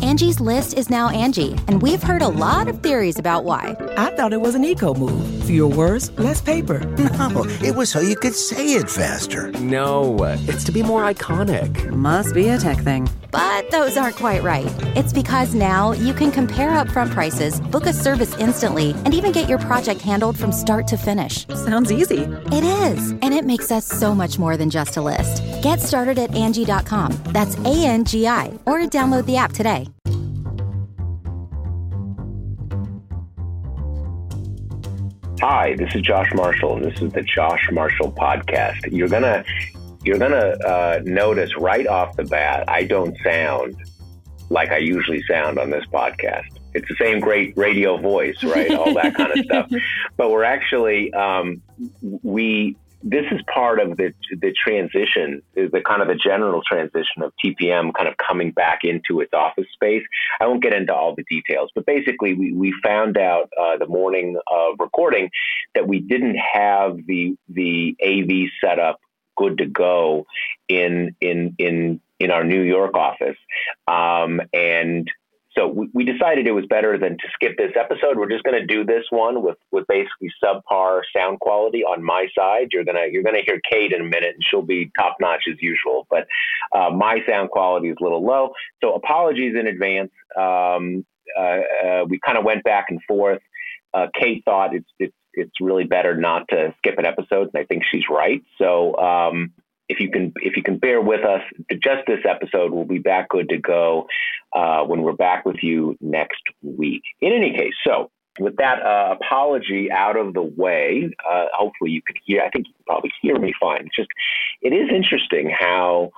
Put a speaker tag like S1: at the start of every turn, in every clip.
S1: Angie's List is now Angie, and we've heard a lot of theories about why.
S2: I thought it was an eco move. Fewer words, less paper.
S3: No, it was so you could say it faster.
S4: No, it's to be more iconic.
S5: Must be a tech thing.
S1: But those aren't quite right. It's because now you can compare upfront prices, book a service instantly, and even get your project handled from start to finish.
S5: Sounds easy.
S1: It is, and it makes us so much more than just a list. Get started at Angie.com. That's ANGI, or download the app today.
S6: Hi, this is Josh Marshall, and this is the Josh Marshall Podcast. You're gonna notice right off the bat, I don't sound like I usually sound on this podcast. It's the same great radio voice, right? All that kind of stuff. But we're actually, this is part of the transition, the kind of the general transition of TPM kind of coming back into its office space. I won't get into all the details, but basically we found out the morning of recording that we didn't have the AV setup good to go in our New York office. And so we decided it was better than to skip this episode. We're just going to do this one with basically subpar sound quality on my side. You're gonna hear Kate in a minute, and she'll be top notch as usual. But my sound quality is a little low, so apologies in advance. We kind of went back and forth. Kate thought it's really better not to skip an episode, and I think she's right. So if you can bear with us, just this episode, we'll be back good to go when we're back with you next week. In any case, so with that apology out of the way, hopefully you can hear. I think you can probably hear me fine. It is interesting how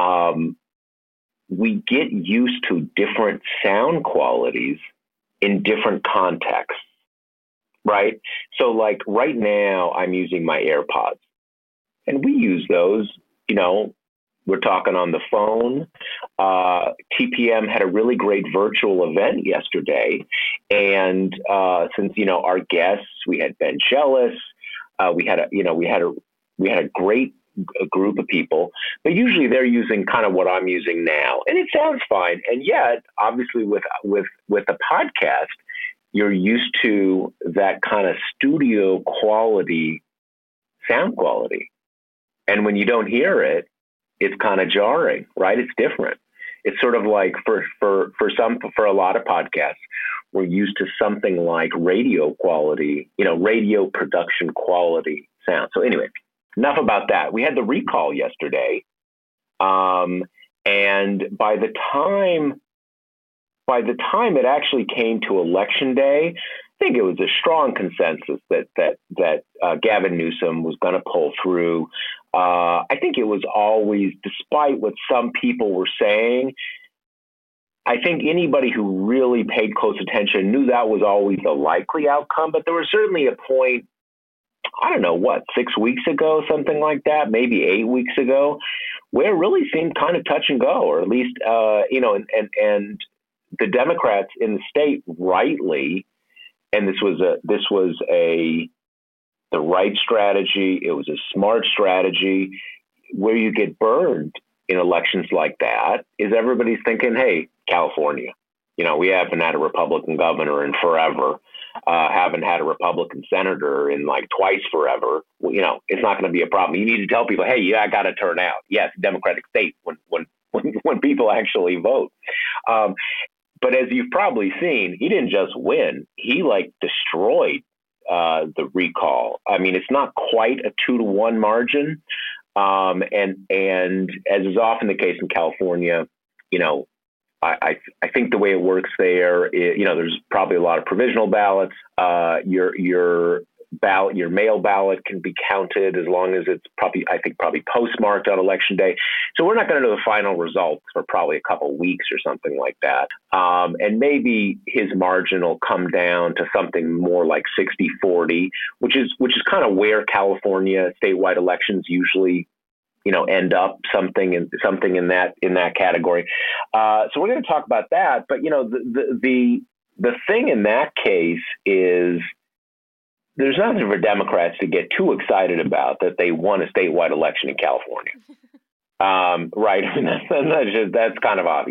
S6: we get used to different sound qualities in different contexts, right? So like right now, I'm using my AirPods. And we use those, we're talking on the phone. TPM had a really great virtual event yesterday. And since, our guests, we had Ben Shellis, we had a great group of people, but usually they're using kind of what I'm using now. And it sounds fine. And yet, obviously with the podcast, you're used to that kind of studio quality sound quality. And when you don't hear it, it's kind of jarring, right? It's different. It's sort of like for a lot of podcasts, we're used to something like radio quality, radio production quality sound. So anyway, enough about that. We had the recall yesterday. And by the time it actually came to election day, I think it was a strong consensus that Gavin Newsom was going to pull through. I think it was always, despite what some people were saying, I think anybody who really paid close attention knew that was always the likely outcome. But there was certainly a point, I don't know, 6 weeks ago, something like that, maybe 8 weeks ago, where it really seemed kind of touch and go, or at least, and the Democrats in the state rightly, and this was the right strategy. It was a smart strategy. Where you get burned in elections like that is everybody's thinking, hey, California, we haven't had a Republican governor in forever, haven't had a Republican senator in like twice forever. Well, it's not going to be a problem. You need to tell people, hey, yeah, I got to turn out. Yes, Democratic state when people actually vote. But as you've probably seen, he didn't just win. He destroyed the recall. I mean, it's not quite a 2-to-1 margin. And as is often the case in California, I think the way it works there, there's probably a lot of provisional ballots. Your mail ballot can be counted as long as it's probably postmarked on election day. So we're not going to know the final results for probably a couple of weeks or something like that. And maybe his margin will come down to something more like 60-40, which is kind of where California statewide elections usually, end up something in that category. So we're going to talk about that. But, the thing in that case is, there's nothing for Democrats to get too excited about that they won a statewide election in California. Right. I mean, that's kind of obvious.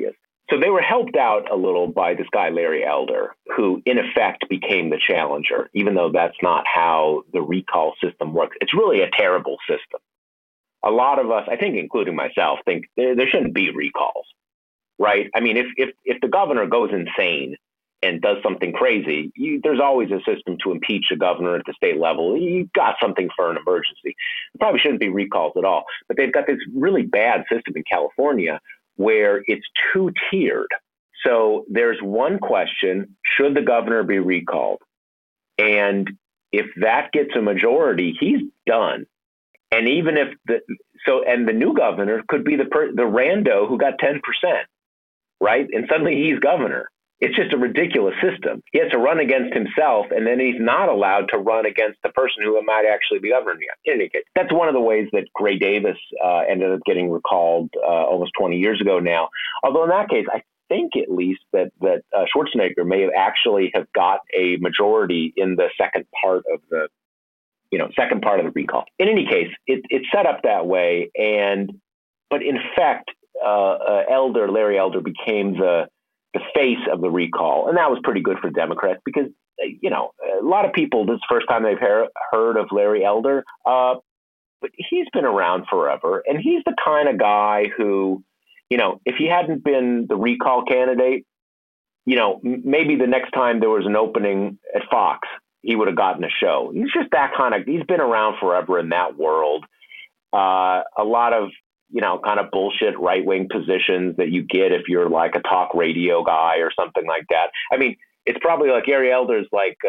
S6: So they were helped out a little by this guy, Larry Elder, who in effect became the challenger, even though that's not how the recall system works. It's really a terrible system. A lot of us, I think, including myself, think there shouldn't be recalls, right? I mean, if the governor goes insane and does something crazy, there's always a system to impeach a governor at the state level. You've got something for an emergency. There probably shouldn't be recalls at all. But they've got this really bad system in California where it's two-tiered. So there's one question, should the governor be recalled? And if that gets a majority, he's done. And even if the new governor could be the rando who got 10%, right? And suddenly he's governor. It's just a ridiculous system. He has to run against himself, and then he's not allowed to run against the person who might actually be governor. In any case, that's one of the ways that Gray Davis ended up getting recalled almost 20 years ago now. Although in that case, I think at least that Schwarzenegger may have actually have got a majority in the second part of the recall. In any case, it's set up that way, but in fact, Larry Elder became the face of the recall. And that was pretty good for Democrats because, a lot of people, this is the first time they've heard of Larry Elder, but he's been around forever. And he's the kind of guy who, if he hadn't been the recall candidate, maybe the next time there was an opening at Fox, he would have gotten a show. He's just that he's been around forever in that world. A lot of, kind of bullshit right-wing positions that you get if you're like a talk radio guy or something like that. I mean, it's probably like Larry Elder's like,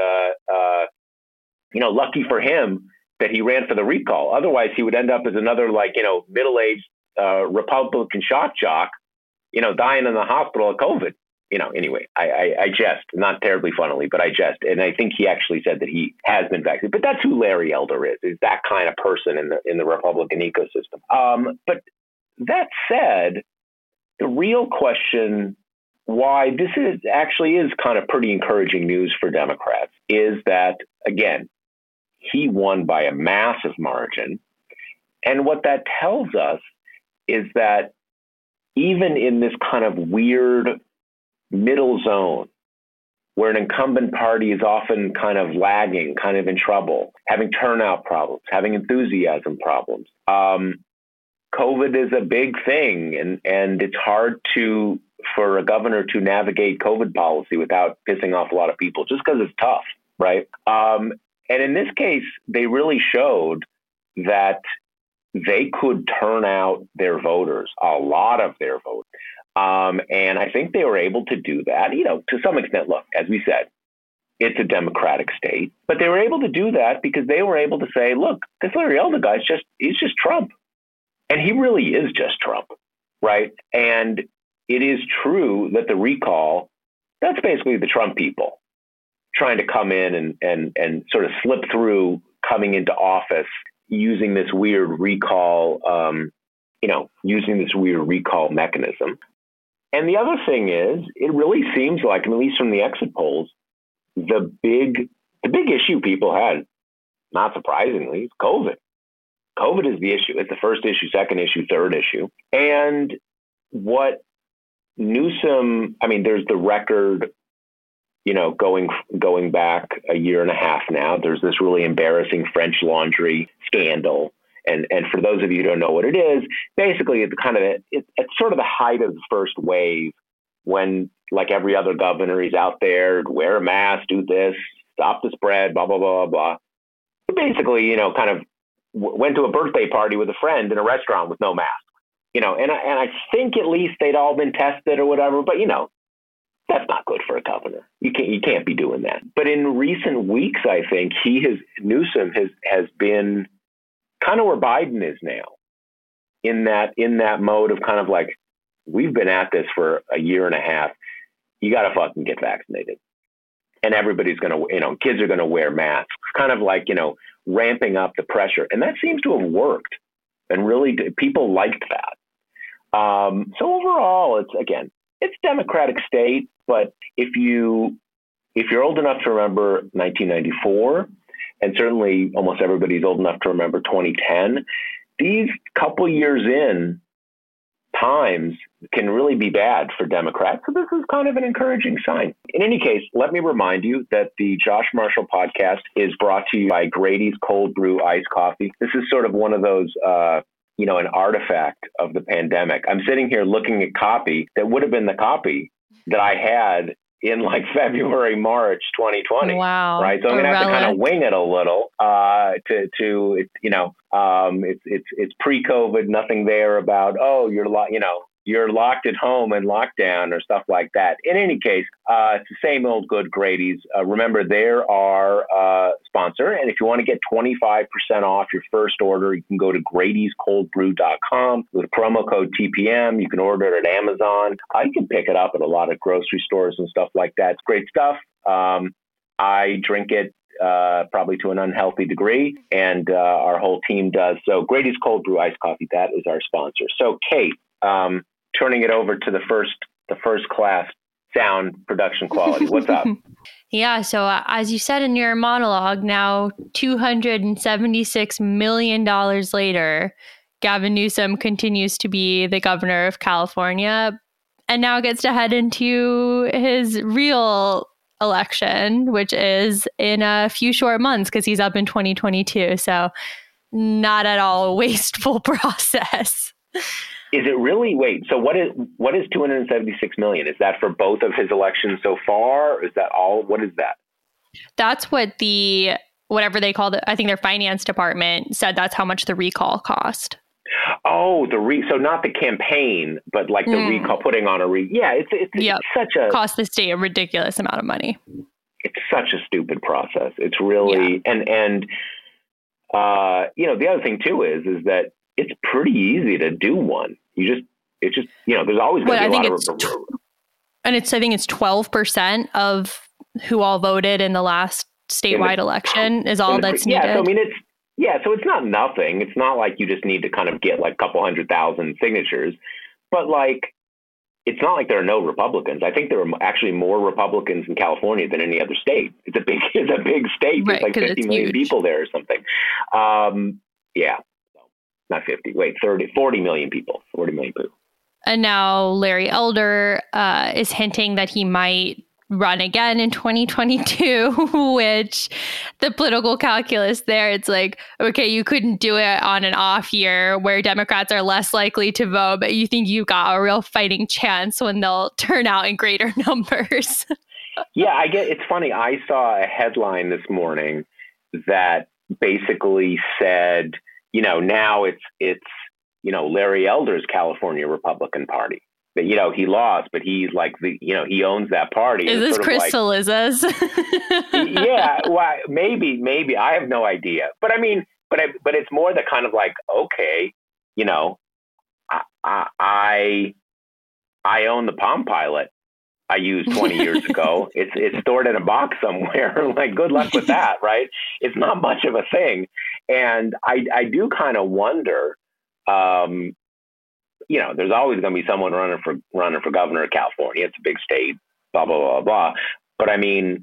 S6: lucky for him that he ran for the recall. Otherwise, he would end up as another middle-aged Republican shock jock, dying in the hospital of COVID. Anyway, I jest, not terribly funnily, but I jest. And I think he actually said that he has been vaccinated. But that's who Larry Elder is that kind of person in the Republican ecosystem. But that said, the real question, why this actually is kind of pretty encouraging news for Democrats, is that, again, he won by a massive margin. And what that tells us is that even in this kind of weird middle zone where an incumbent party is often kind of lagging, kind of in trouble, having turnout problems, having enthusiasm problems. COVID is a big thing, and it's hard for a governor to navigate COVID policy without pissing off a lot of people, just because it's tough, right? And in this case, they really showed that they could turn out their voters, a lot of their voters. And I think they were able to do that, to some extent. Look, as we said, it's a Democratic state, but they were able to do that because they were able to say, look, this Larry Elder guy he's just Trump. And he really is just Trump, right? And it is true that the recall, that's basically the Trump people trying to come in and sort of slip through coming into office using this weird recall, mechanism. And the other thing is, it really seems like, at least from the exit polls, the big issue people had, not surprisingly, is COVID. COVID is the issue. It's the first issue, second issue, third issue. And what Newsom, there's the record, going back a year and a half now, there's this really embarrassing French Laundry scandal. And for those of you who don't know what it is, basically it's sort of the height of the first wave when, like every other governor, he's out there, wear a mask, do this, stop the spread, blah, blah, blah, blah. Basically, kind of went to a birthday party with a friend in a restaurant with no mask, and I think at least they'd all been tested or whatever, but that's not good for a governor. You can't be doing that. But in recent weeks, I think Newsom has been kind of where Biden is now, in that mode of kind of like, we've been at this for a year and a half. You got to fucking get vaccinated. And everybody's going to, kids are going to wear masks, kind of like, ramping up the pressure. And that seems to have worked. And really, people liked that. So overall, it's Democratic state. But if you're old enough to remember 1994, and certainly almost everybody's old enough to remember 2010, these couple years in, times can really be bad for Democrats. So this is kind of an encouraging sign. In any case, let me remind you that the Josh Marshall podcast is brought to you by Grady's Cold Brew Iced Coffee. This is sort of one of those, an artifact of the pandemic. I'm sitting here looking at copy that would have been the copy that I had in like February, March 2020.
S5: Wow.
S6: Right. So I'm going to have to kind of wing it a little it's pre-COVID, nothing there about, you're locked at home and lockdown or stuff like that. In any case, it's the same old good Grady's. Remember, they're our sponsor. And if you want to get 25% off your first order, you can go to Grady'sColdBrew.com with promo code TPM. You can order it at Amazon. You can pick it up at a lot of grocery stores and stuff like that. It's great stuff. I drink it probably to an unhealthy degree, and our whole team does. So Grady's Cold Brew Iced Coffee, that is our sponsor. So Kate, turning it over to the first class sound production quality. What's up?
S5: Yeah. So as you said in your monologue, now $276 million later, Gavin Newsom continues to be the governor of California and now gets to head into his real election, which is in a few short months because he's up in 2022. So not at all a wasteful process.
S6: Is it really? Wait, so what is 276 million? Is that for both of his elections so far? Is that all? What is that?
S5: That's what whatever they call it, I think their finance department said that's how much the recall cost.
S6: Oh, so not the campaign, but like the recall, putting on it's such a
S5: cost the state a ridiculous amount of money.
S6: It's such a stupid process. It's really, and the other thing too is that it's pretty easy to do one. There's always going to be a lot of.
S5: I think it's 12% of who all voted in the last statewide election is all that's needed.
S6: Yeah, so I mean, so it's not nothing. It's not like you just need to kind of get like a couple 100,000 signatures, but like, it's not like there are no Republicans. I think there are actually more Republicans in California than any other state. It's a big state. There's like 50 million people there or something. Not 50, 40 million people, 40 million people.
S5: And now Larry Elder is hinting that he might run again in 2022, which the political calculus there, it's like, okay, you couldn't do it on an off year where Democrats are less likely to vote, but you think you got a real fighting chance when they'll turn out in greater numbers.
S6: Yeah, it's funny. I saw a headline this morning that basically said, now it's Larry Elder's California Republican Party. But, he lost, but he's like he owns that party.
S5: Is this Chris Cillizza's?
S6: Yeah, well, maybe. I have no idea. But I mean, but it's more the kind of like, okay, I own the Palm Pilot I used 20 years ago. It's stored in a box somewhere. Like, good luck with that, right? It's not much of a thing. And I do kind of wonder, there's always going to be someone running for governor of California. It's a big state, blah, blah, blah, blah. But I mean,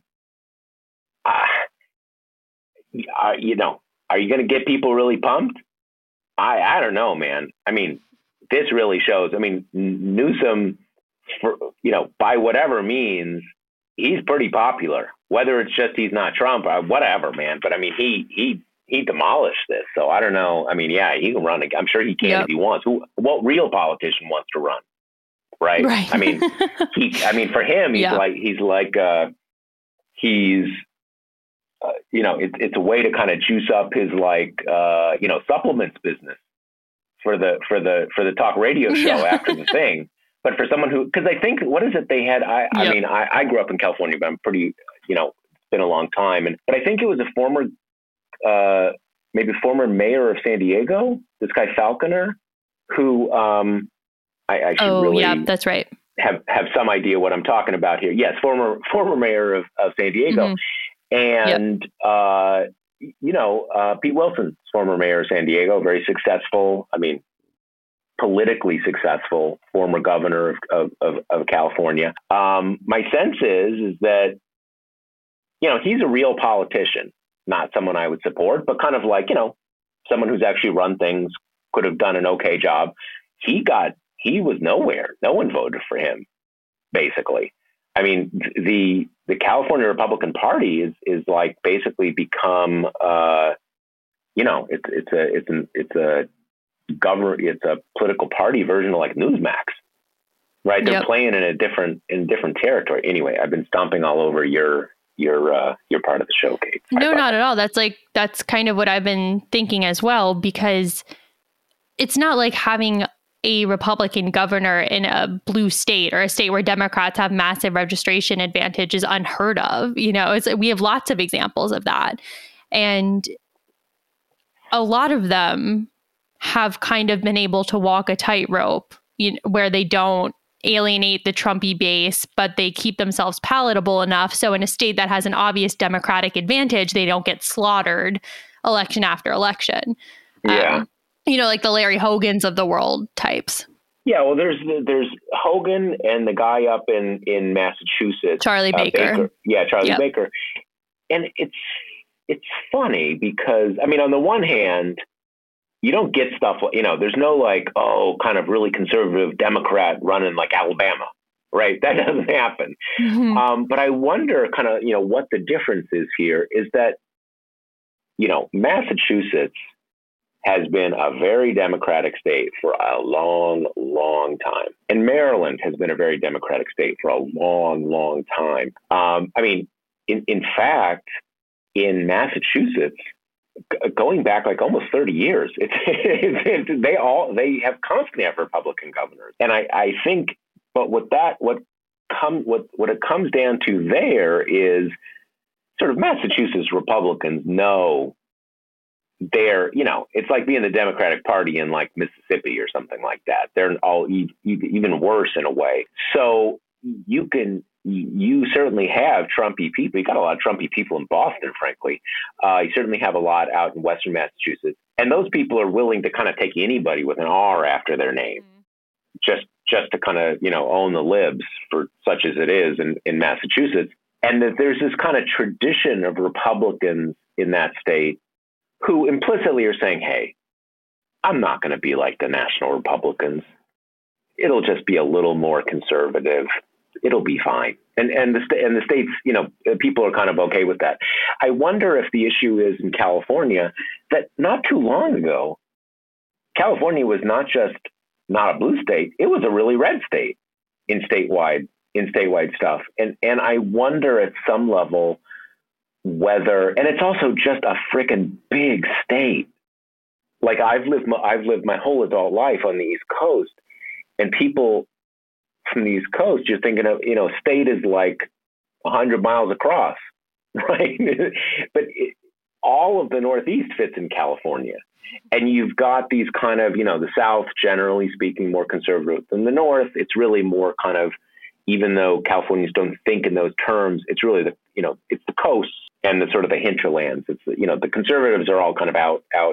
S6: are you going to get people really pumped? I don't know, man. I mean, this really shows. I mean, Newsom, by whatever means, he's pretty popular. Whether it's just he's not Trump or whatever, man. But I mean, he demolished this. So I don't know. I mean, yeah, he can run. I'm sure he can if he wants. What real politician wants to run? Right. I mean, for him, it's a way to kind of juice up his supplements business for the talk radio show after the thing. But for someone because I think, what is it they had? I mean, I grew up in California, but I'm pretty, it's been a long time. But I think it was a former mayor of San Diego, this guy Falconer, who I should really
S5: that's right.
S6: have some idea what I'm talking about here. Yes, former mayor of San Diego. And, Pete Wilson, former mayor of San Diego, very successful. I mean, politically successful former governor of California. My sense is that, he's a real politician, not someone I would support, but kind of like, someone who's actually run things, could have done an okay job. He got he was nowhere. No one voted for him, basically. I mean, the California Republican Party is like basically become, it's a political party version of like Newsmax, right? They're playing in a different territory. Anyway, I've been stomping all over your part of the show, Kate.
S5: No, not at all. That's kind of what I've been thinking as well, because it's not like having a Republican governor in a blue state or a state where Democrats have massive registration advantage is unheard of. We have lots of examples of that. And a lot of them have kind of been able to walk a tightrope, where they don't alienate the Trumpy base, but they keep themselves palatable enough. So in a state that has an obvious Democratic advantage, they don't get slaughtered election after election.
S6: Yeah.
S5: Like the Larry Hogans of the world types.
S6: Yeah, well, there's Hogan and the guy up in Massachusetts,
S5: Charlie Baker.
S6: Charlie Baker. And it's funny because, I mean, on the one hand, you don't get stuff like, there's no like, kind of really conservative Democrat running like Alabama, right? That doesn't happen. Mm-hmm. But I wonder kind of, what the difference is here is that, Massachusetts has been a very Democratic state for a long, long time. And Maryland has been a very Democratic state for a long, long time. I mean, in fact, in Massachusetts, going back like almost 30 years, they have constantly have Republican governors. And I think, but what it comes down to there is sort of Massachusetts Republicans know they're, it's like being the Democratic Party in like Mississippi or something like that. They're all even worse in a way. So you certainly have Trumpy people. You got a lot of Trumpy people in Boston, frankly. You certainly have a lot out in Western Massachusetts. And those people are willing to kind of take anybody with an R after their name, just to kind of, own the libs, for such as it is in Massachusetts. And that there's this kind of tradition of Republicans in that state who implicitly are saying, hey, I'm not going to be like the national Republicans. It'll just be a little more conservative. It'll be fine. And the states, people are kind of okay with that. I wonder if the issue is in California that not too long ago, California was not just not a blue state, it was a really red state in statewide stuff. And I wonder at some level whether, and it's also just a freaking big state. Like I've lived my whole adult life on the East Coast, and people from the East Coast, you're thinking of, state is like 100 miles across, right? But all of the Northeast fits in California. And you've got these kind of, the South, generally speaking, more conservative than the North. It's really more kind of, even though Californians don't think in those terms, it's really it's the coasts and the sort of the hinterlands. It's, the conservatives are all kind of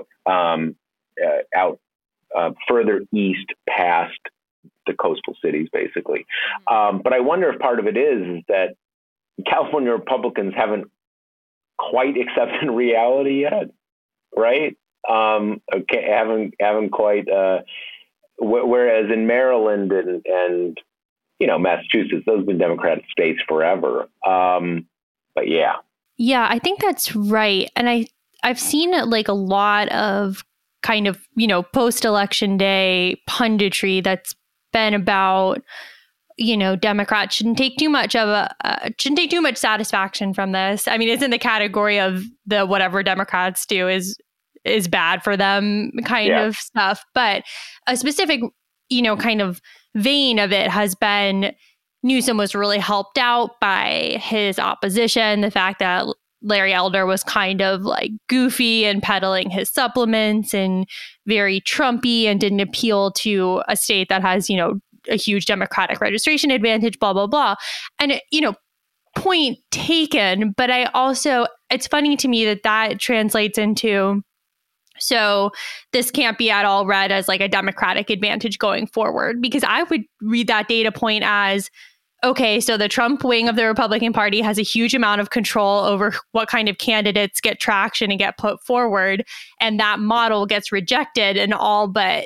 S6: out further east past the coastal cities, basically. But I wonder if part of it is that California Republicans haven't quite accepted reality yet, right? Haven't quite. Whereas in Maryland and Massachusetts, those have been Democratic states forever. But yeah.
S5: Yeah, I think that's right. And I've seen like a lot of kind of, post-election day punditry that's been about, Democrats shouldn't take too much satisfaction from this. I mean, it's in the category of the whatever Democrats do is bad for them kind of stuff. But a specific, kind of vein of it has been Newsom was really helped out by his opposition. The fact that Larry Elder was kind of like goofy and peddling his supplements and very Trumpy and didn't appeal to a state that has, a huge Democratic registration advantage, blah, blah, blah. And, point taken. But it's funny to me that translates into, so this can't be at all read as like a Democratic advantage going forward, because I would read that data point as, okay, so the Trump wing of the Republican Party has a huge amount of control over what kind of candidates get traction and get put forward. And that model gets rejected and all but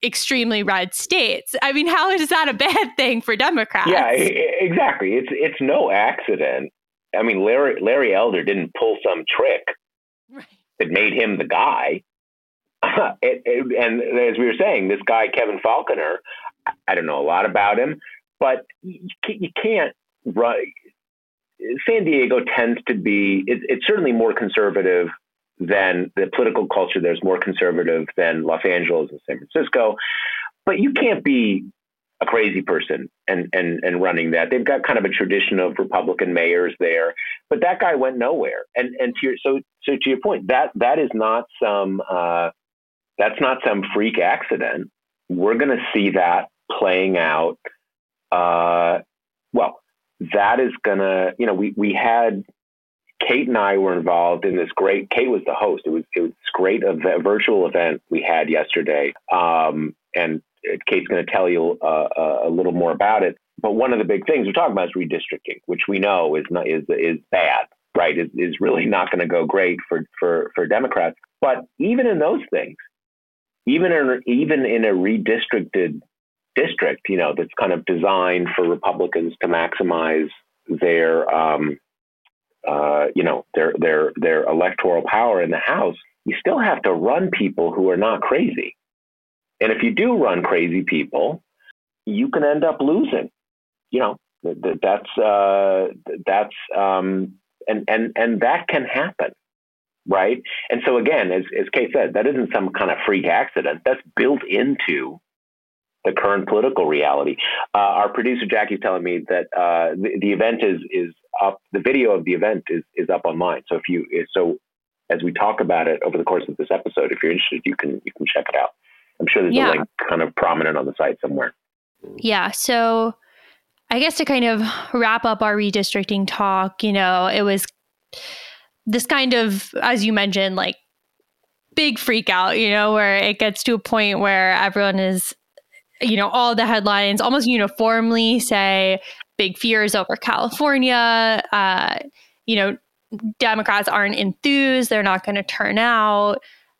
S5: extremely red states. I mean, how is that a bad thing for Democrats?
S6: Yeah, exactly. It's no accident. I mean, Larry Elder didn't pull some trick that made him the guy. And as we were saying, this guy, Kevin Faulconer, I don't know a lot about him, but you can't run. San Diego tends to be, it's certainly more conservative than the political culture. There's more conservative than Los Angeles and San Francisco, but you can't be a crazy person and running that. They've got kind of a tradition of Republican mayors there, but that guy went nowhere. And to your point, that is not some, that's not some freak accident. We're going to see that playing out. Well, that is going to, we had, Kate and I were involved in this great, Kate was the host. It was great, a virtual event we had yesterday. And Kate's going to tell you a little more about it. But one of the big things we're talking about is redistricting, which we know is bad, right? Is really not going to go great for Democrats. But even in those things, even in a redistricted district, that's kind of designed for Republicans to maximize their their electoral power in the House, you still have to run people who are not crazy. And if you do run crazy people, you can end up losing. That's and that can happen, right? And so again, as Kate said, that isn't some kind of freak accident. That's built into the current political reality. Our producer Jackie's telling me that the event is up. The video of the event is up online. So as we talk about it over the course of this episode, if you're interested, you can check it out. I'm sure there's a link kind of prominent on the site somewhere.
S5: Yeah. So I guess to kind of wrap up our redistricting talk, it was this kind of, as you mentioned, like big freak out, where it gets to a point where everyone is, all the headlines almost uniformly say big fears over California. Democrats aren't enthused. They're not going to turn out.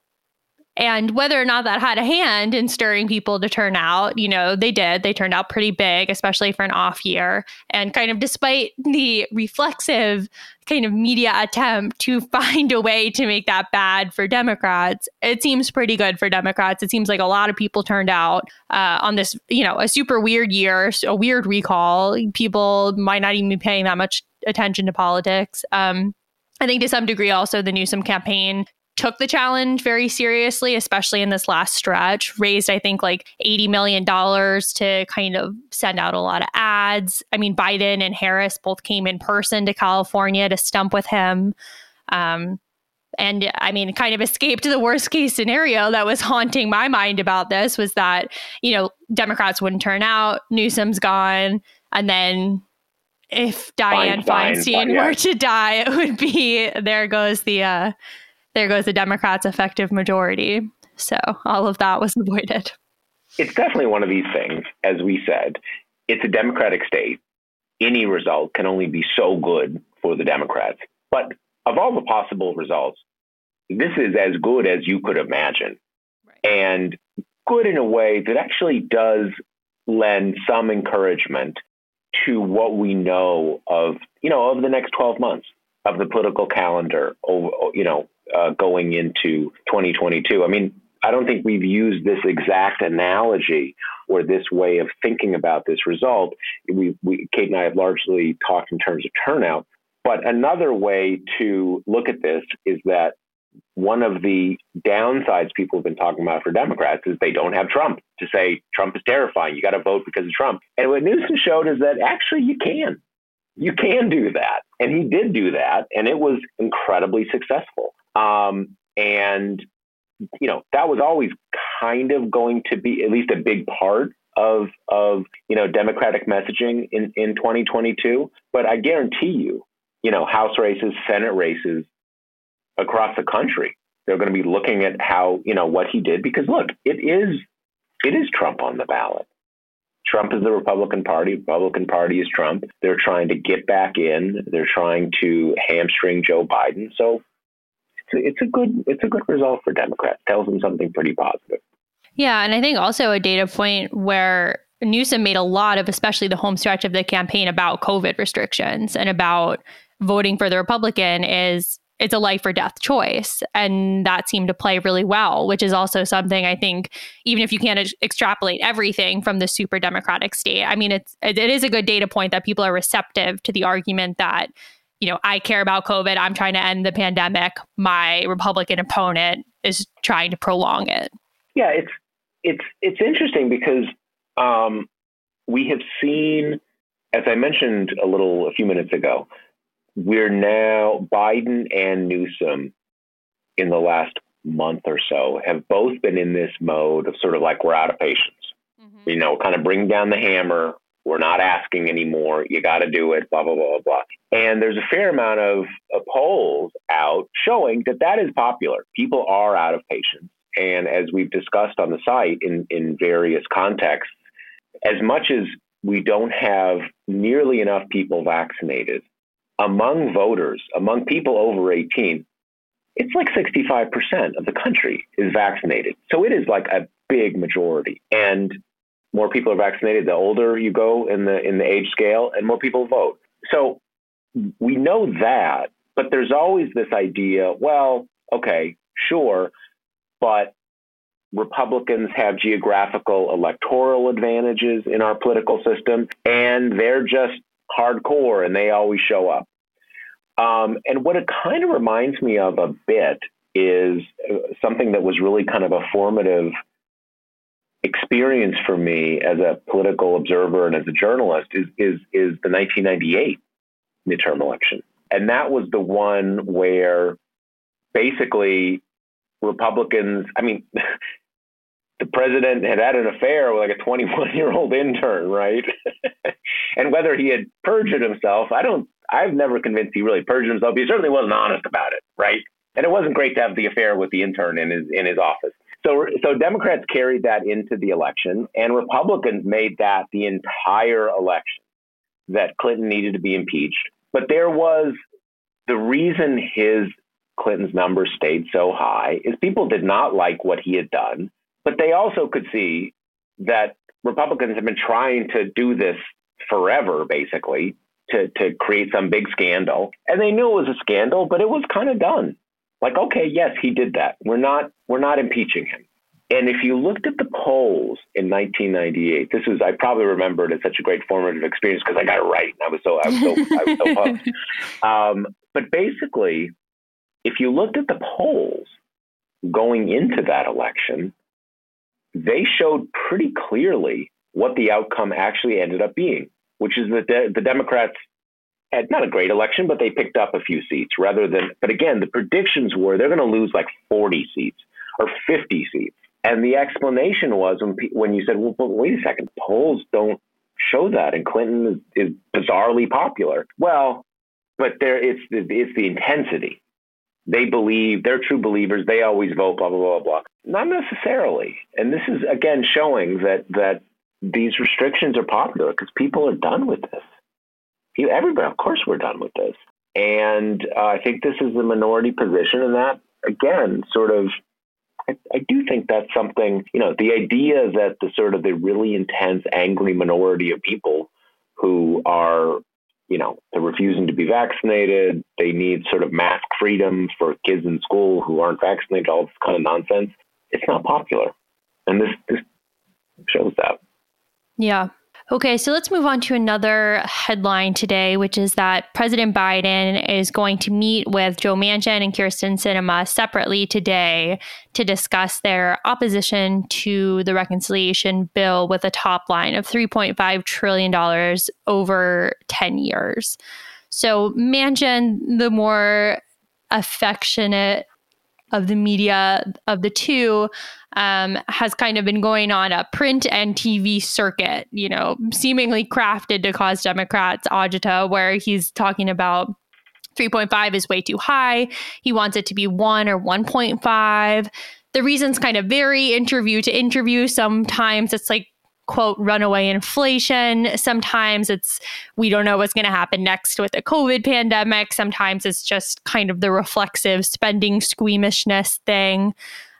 S5: And whether or not that had a hand in stirring people to turn out, they did. They turned out pretty big, especially for an off year. And kind of despite the reflexive kind of media attempt to find a way to make that bad for Democrats, it seems pretty good for Democrats. It seems like a lot of people turned out on this, a super weird year, a weird recall. People might not even be paying that much attention to politics. I think to some degree also the Newsom campaign took the challenge very seriously, especially in this last stretch, raised, I think, like $80 million to kind of send out a lot of ads. I mean, Biden and Harris both came in person to California to stump with him. And I mean, kind of escaped the worst case scenario that was haunting my mind about this was that, Democrats wouldn't turn out, Newsom's gone. And then if Dianne Feinstein were to die, it would be, there goes the Democrats' effective majority. So all of that was avoided.
S6: It's definitely one of these things, as we said, it's a Democratic state. Any result can only be so good for the Democrats. But of all the possible results, this is as good as you could imagine. Right. And good in a way that actually does lend some encouragement to what we know of the next 12 months of the political calendar, going into 2022. I mean, I don't think we've used this exact analogy or this way of thinking about this result. Kate and I have largely talked in terms of turnout, but another way to look at this is that one of the downsides people have been talking about for Democrats is they don't have Trump to say Trump is terrifying. You got to vote because of Trump. And what Newsom showed is that actually you can. You can do that. And he did do that. And it was incredibly successful. And, that was always kind of going to be at least a big part of Democratic messaging in 2022. But I guarantee you, House races, Senate races across the country, they're going to be looking at how, what he did, because look, it is Trump on the ballot. Trump is the Republican Party. Republican Party is Trump. They're trying to get back in. They're trying to hamstring Joe Biden. So it's a good result for Democrats. Tells them something pretty positive.
S5: Yeah. And I think also a data point where Newsom made a lot of, especially the home stretch of the campaign, about COVID restrictions and about voting for the Republican is it's a life or death choice. And that seemed to play really well, which is also something I think, even if you can't extrapolate everything from the super Democratic state, I mean, it is a good data point that people are receptive to the argument that, you know, I care about COVID. I'm trying to end the pandemic. My Republican opponent is trying to prolong it.
S6: Yeah, it's interesting because we have seen, as I mentioned a few minutes ago, we're now Biden and Newsom in the last month or so have both been in this mode of sort of like, we're out of patience, you know, kind of bring down the hammer. We're not asking anymore. You got to do it, blah, blah, blah, blah. And there's a fair amount of polls out showing that that is popular. People are out of patience. And as we've discussed on the site in various contexts, as much as we don't have nearly enough people vaccinated, among voters, among people over 18, it's like 65% of the country is vaccinated. So it is like a big majority. And more people are vaccinated the older you go in the age scale, and more people vote. So we know that, but there's always this idea, well, okay, sure, but Republicans have geographical electoral advantages in our political system, and they're just hardcore and they always show up. And what it kind of reminds me of a bit is something that was really kind of a formative experience for me as a political observer and as a journalist is the 1998 midterm election. And that was the one where basically Republicans, I mean, the president had an affair with like a 21-year-old intern, right? And whether he had perjured himself, I've never convinced he really perjured himself. He certainly wasn't honest about it, right? And it wasn't great to have the affair with the intern in his office. So Democrats carried that into the election, and Republicans made that the entire election, that Clinton needed to be impeached. But there was the reason Clinton's numbers stayed so high is people did not like what he had done, but they also could see that Republicans have been trying to do this forever, basically, to create some big scandal. And they knew it was a scandal, but it was kind of done. Like, okay, yes, he did that. We're not impeaching him. And if you looked at the polls in 1998, I probably remember it as such a great formative experience because I got it right. I was so pumped. But basically, if you looked at the polls going into that election, they showed pretty clearly what the outcome actually ended up being, which is that the Democrats had not a great election, but they picked up a few seats but again, the predictions were they're going to lose like 40 seats or 50 seats. And the explanation was when you said, well, wait a second, polls don't show that. And Clinton is bizarrely popular. Well, but it's the intensity. They believe, they're true believers. They always vote, blah, blah, blah, blah. Not necessarily. And this is, again, showing that these restrictions are popular because people are done with this. Everybody, of course, we're done with this. And I think this is the minority position. And that, again, sort of, I do think that's something, the idea that the really intense, angry minority of people who are, they're refusing to be vaccinated, they need sort of mask freedom for kids in school who aren't vaccinated, all this kind of nonsense. It's not popular. And this shows that.
S5: Yeah. Okay, so let's move on to another headline today, which is that President Biden is going to meet with Joe Manchin and Kyrsten Sinema separately today to discuss their opposition to the reconciliation bill with a top line of $3.5 trillion over 10 years. So Manchin, the more affectionate of the media of the two, has kind of been going on a print and TV circuit, seemingly crafted to cause Democrats agita, where he's talking about 3.5 is way too high. He wants it to be 1 or 1.5. The reasons kind of vary interview to interview. Sometimes it's like, quote, runaway inflation. Sometimes it's, we don't know what's going to happen next with the COVID pandemic. Sometimes it's just kind of the reflexive spending squeamishness thing.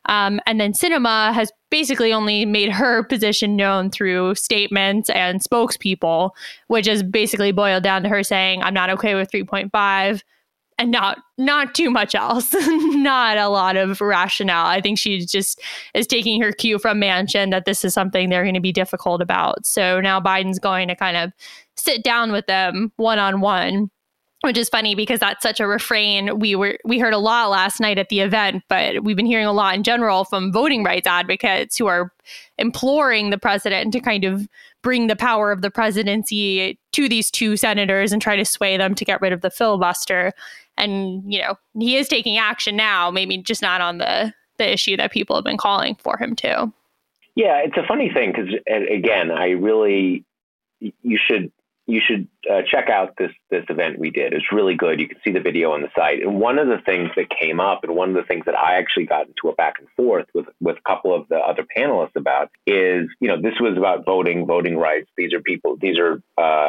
S5: And then Sinema has basically only made her position known through statements and spokespeople, which is basically boiled down to her saying, I'm not okay with 3.5. And not too much else, not a lot of rationale. I think she just is taking her cue from Manchin that this is something they're going to be difficult about. So now Biden's going to kind of sit down with them one-on-one, which is funny because that's such a refrain we heard a lot last night at the event, but we've been hearing a lot in general from voting rights advocates who are imploring the president to kind of bring the power of the presidency to these two senators and try to sway them to get rid of the filibuster. And, he is taking action now, maybe just not on the issue that people have been calling for him to.
S6: Yeah, it's a funny thing because, again, you should check out this event we did. It's really good. You can see the video on the site. And one of the things that came up, and one of the things that I actually got into a back and forth with a couple of the other panelists about is, this was about voting rights. These are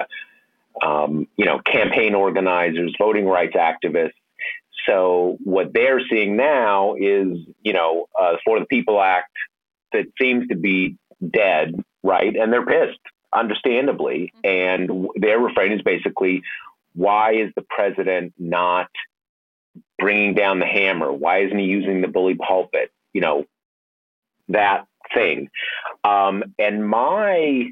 S6: campaign organizers, voting rights activists. So what they're seeing now is, For the People Act that seems to be dead, right? And they're pissed, understandably. And their refrain is basically, why is the president not bringing down the hammer? Why isn't he using the bully pulpit? That thing. And my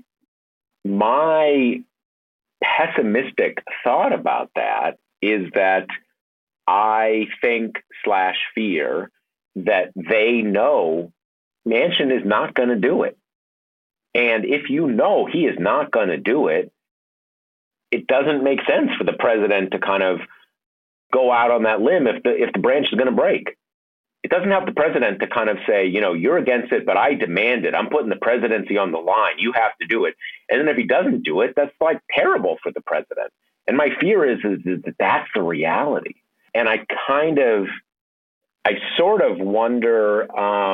S6: pessimistic thought about that is that I think / fear that they know Manchin is not going to do it. And if he is not going to do it, it doesn't make sense for the president to kind of go out on that limb if the branch is going to break. It doesn't have the president to kind of say, you're against it, but I demand it. I'm putting the presidency on the line. You have to do it. And then if he doesn't do it, that's like terrible for the president. And my fear is that that's the reality. And I sort of wonder,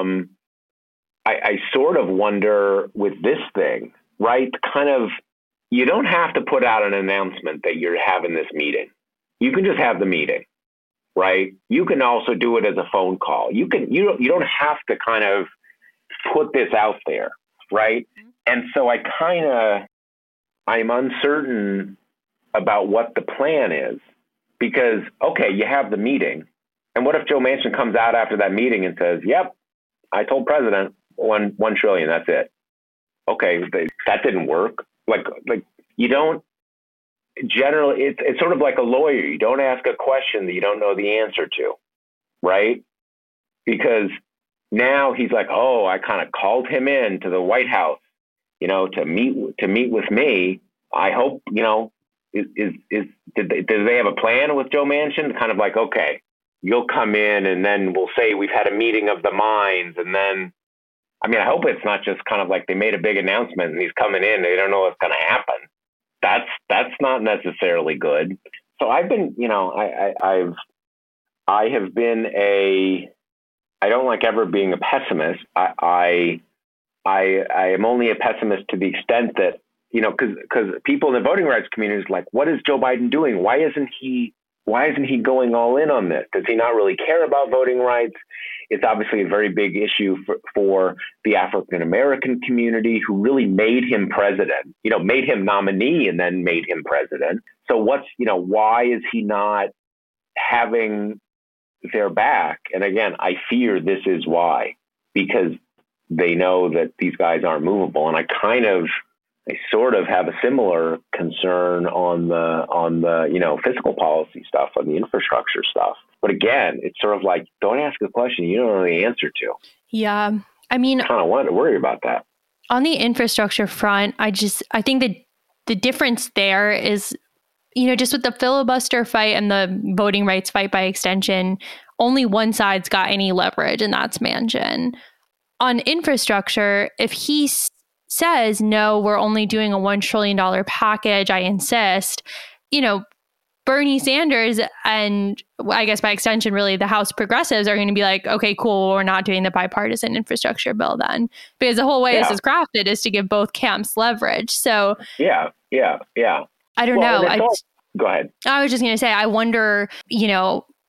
S6: I sort of wonder with this thing, right? Kind of, you don't have to put out an announcement that you're having this meeting. You can just have the meeting, right? You can also do it as a phone call. You don't have to kind of put this out there, right? And so I'm uncertain about what the plan is because, okay, you have the meeting. And what if Joe Manchin comes out after that meeting and says, yep, I told president $1 trillion, that's it. Okay, that didn't work. Like you don't generally, it's sort of like a lawyer. You don't ask a question that you don't know the answer to, right? Because now he's like, oh, I kind of called him in to the White House, to meet with me. I hope, did they have a plan with Joe Manchin? Kind of like, okay, you'll come in and then we'll say we've had a meeting of the minds. And then, I hope it's not just kind of like they made a big announcement and he's coming in. They don't know what's going to happen. That's not necessarily good. So I've been, I have been I don't like ever being a pessimist. I am only a pessimist to the extent that, because people in the voting rights community is like, what is Joe Biden doing? Why isn't he going all in on this? Does he not really care about voting rights? It's obviously a very big issue for the African-American community who really made him president, made him nominee and then made him president. So why is he not having their back? And again, I fear this is why, because they know that these guys aren't movable. And I sort of have a similar concern on the fiscal policy stuff, on the infrastructure stuff. But again, it's sort of like, don't ask a question you don't know the answer to.
S5: Yeah. I
S6: kind of want to worry about that.
S5: On the infrastructure front, I think that the difference there is, just with the filibuster fight and the voting rights fight by extension, only one side's got any leverage, and that's Manchin. On infrastructure, if he says, no, we're only doing a $1 trillion package, I insist, Bernie Sanders and I guess by extension, really the House progressives are going to be like, okay, cool, we're not doing the bipartisan infrastructure bill then. Because the whole way this is crafted is to give both camps leverage. So
S6: yeah. I
S5: don't know.
S6: Go ahead.
S5: I was just going to say, I wonder,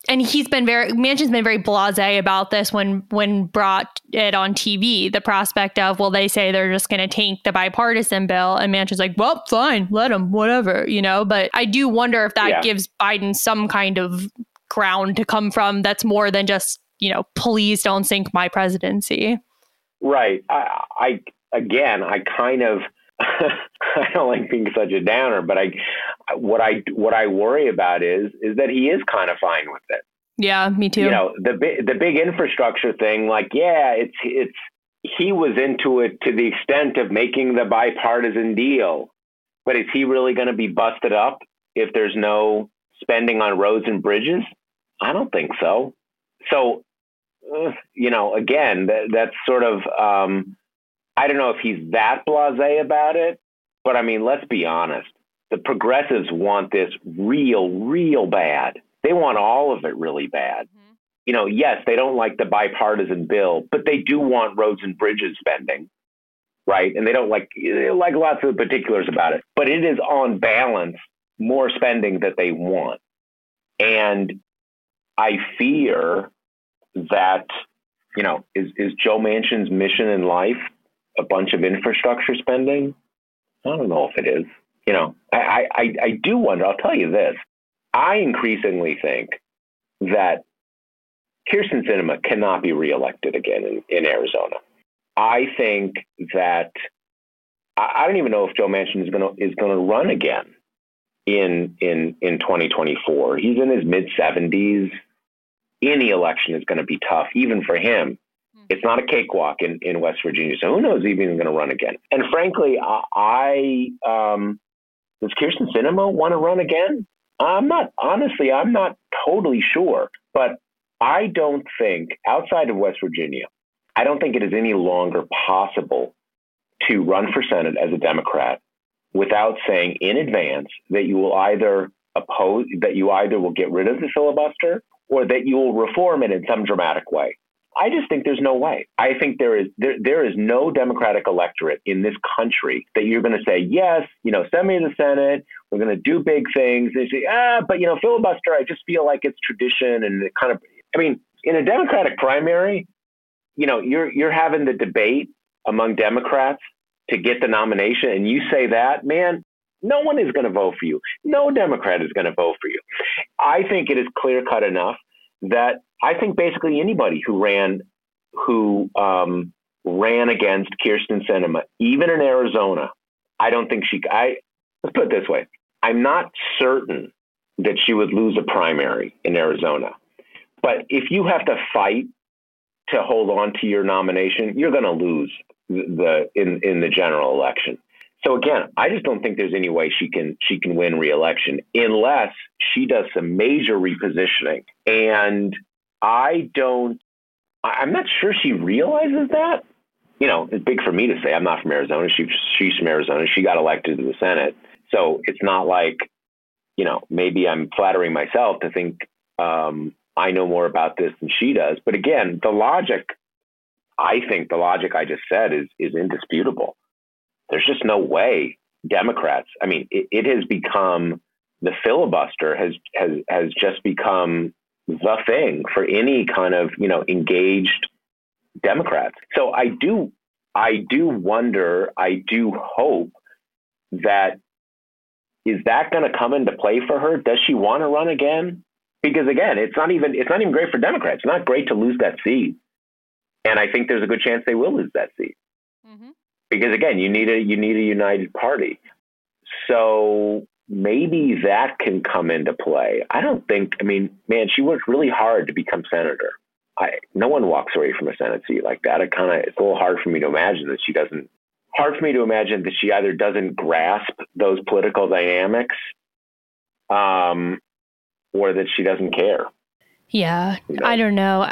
S5: And Manchin's been very blasé about this when brought it on TV, the prospect of, well, they say they're just going to tank the bipartisan bill. And Manchin's like, well, fine, let them, whatever, But I do wonder if that gives Biden some kind of ground to come from that's more than just, please don't sink my presidency.
S6: Right. I kind of, I don't like being such a downer, but what I worry about is that he is kind of fine with it.
S5: Yeah, me too.
S6: The big infrastructure thing, it's he was into it to the extent of making the bipartisan deal, but is he really going to be busted up if there's no spending on roads and bridges? I don't think so. So, again, that's sort of. I don't know if he's that blasé about it, but I mean, let's be honest. The progressives want this real bad. They want all of it really bad. Mm-hmm. Yes, they don't like the bipartisan bill, but they do want roads and bridges spending, right? And they like lots of the particulars about it, but it is on balance more spending that they want. And I fear that, is Joe Manchin's mission in life a bunch of infrastructure spending? I don't know if it is. I do wonder. I'll tell you this. I increasingly think that Kyrsten Sinema cannot be reelected again in Arizona. I think that I don't even know if Joe Manchin is going to run again in 2024. He's in his mid-70s. Any election is going to be tough, even for him. It's not a cakewalk in West Virginia. So who knows if he's even going to run again? And frankly, does Kyrsten Sinema want to run again? I'm not totally sure. But I don't think, outside of West Virginia, I don't think it is any longer possible to run for Senate as a Democrat without saying in advance that you will either will get rid of the filibuster or that you will reform it in some dramatic way. I just think there's no way. I think there is no Democratic electorate in this country that you're going to say, yes, send me to the Senate. We're going to do big things. They say, but filibuster, I just feel like it's tradition and it kind of, in a Democratic primary, you're having the debate among Democrats to get the nomination. And you say that, man, no one is going to vote for you. No Democrat is going to vote for you. I think it is clear cut enough that I think basically anybody who ran against Kyrsten Sinema, even in Arizona, I don't think let's put it this way. I'm not certain that she would lose a primary in Arizona. But if you have to fight to hold on to your nomination, you're going to lose in the general election. So again, I just don't think there's any way she can win re-election unless she does some major repositioning. And I'm not sure she realizes that. It's big for me to say. I'm not from Arizona. She's from Arizona. She got elected to the Senate. So it's not like, maybe I'm flattering myself to think I know more about this than she does. But again, the logic I just said is indisputable. There's just no way Democrats, it has become, the filibuster has just become the thing for any kind of, engaged Democrats. So I do wonder, I do hope that, is that going to come into play for her? Does she want to run again? Because again, it's not even great for Democrats. It's not great to lose that seat. And I think there's a good chance they will lose that seat. Mm-hmm. Because again, you need a united party. So maybe that can come into play. I don't think, she worked really hard to become senator. No one walks away from a Senate seat like that. It's a little hard for me to imagine that she either doesn't grasp those political dynamics, or that she doesn't care.
S5: Yeah, I don't know.